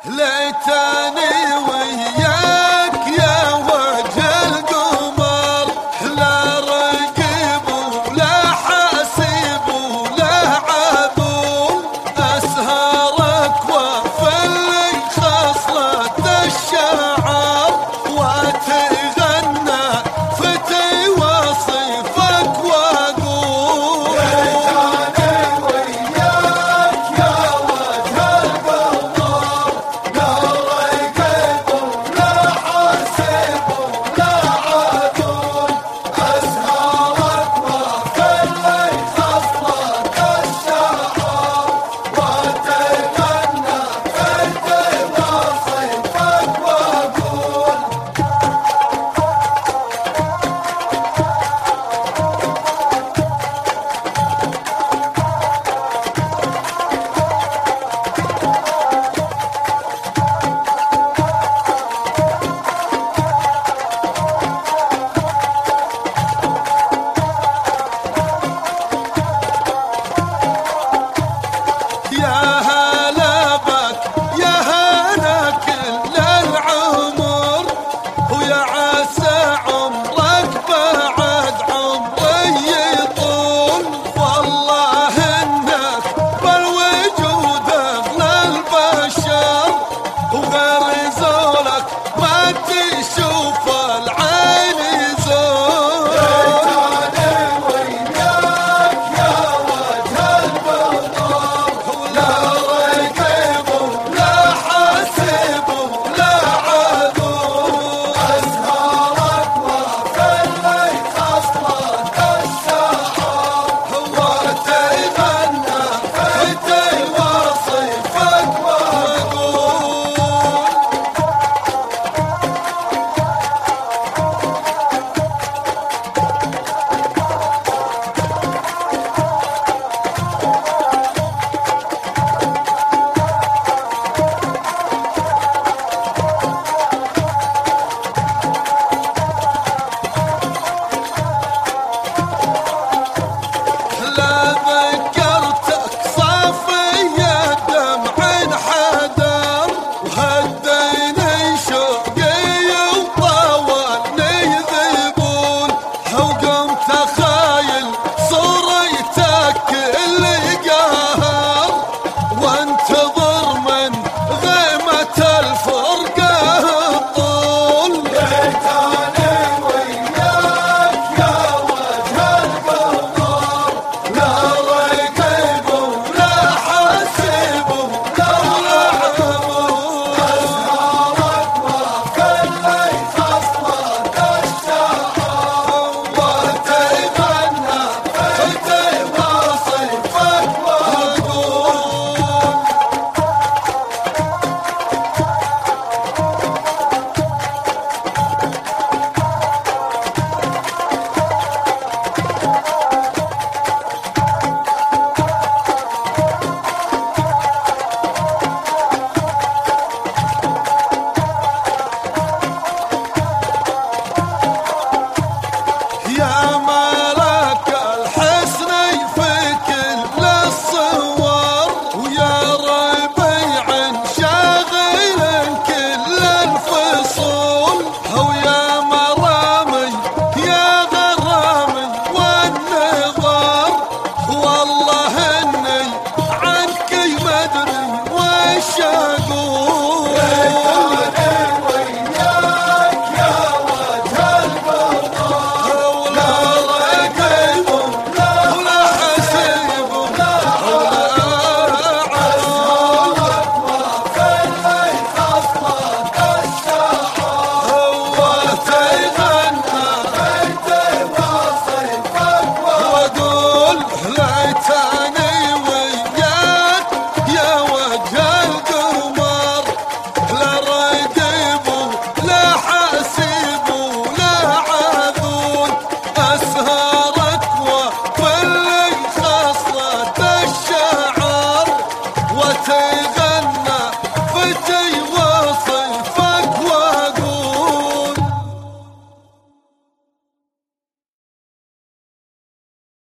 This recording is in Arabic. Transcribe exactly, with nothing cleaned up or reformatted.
ليتني وياك يا وجه القمر، لا رقيب ولا حاسب ولا عذول، أسهرك وفلي خصلة الشعر، وتغنى فتي وصفك وأقول ليتني وياك يا وجه القمر، لا رقيب ولا حاسب ولا عذول، أسهرك وفلي خصلة الشعر، وتغنى فتي وصفك وأقول يا هلا بك يا هلا كل العمر، ويا عسى عمرك بعد عمري يطول، والله انك بالوجود اغلى البشر، وغير زولك ما تشوف العين زول. ليتني وياك يا وجه القمر، لا رقيب ولا حاسب ولا عذول، أسهرك وفلي خصلة الشعر، وتغنى فتي وصفك وأقول لا ذكرتك صافية دمع انحدر، وهديني شوقي وطاولني ذبول، وقمت اخايل صورتك اللي قهر، وانتظر من غيمة الفرقة الطول. ليتني وياك يا وجه القمر، لا رقيب ولا حاسب ولا عذول، أسهرك وفلي خصلة الشعر، وتغنى فتي وصفك وأقول يا ملك الحسن في كل الصور، ويا ربيع شاغل كل الفصول، ويا مرامي يا غرامي والنظر، والله اني عنك مدري وش اقول. ليتني وياك يا وجه القمر، ولا رقيب ولا حسيب ولا عذول، وفلي خصلة الشعر، وتغنى فتي وصفك وأقول ليتني وياك يا وجه القمر، لا رقيب ولا حاسب ولا عذول، أسهرك وفلي خصلة الشعر، وتغنى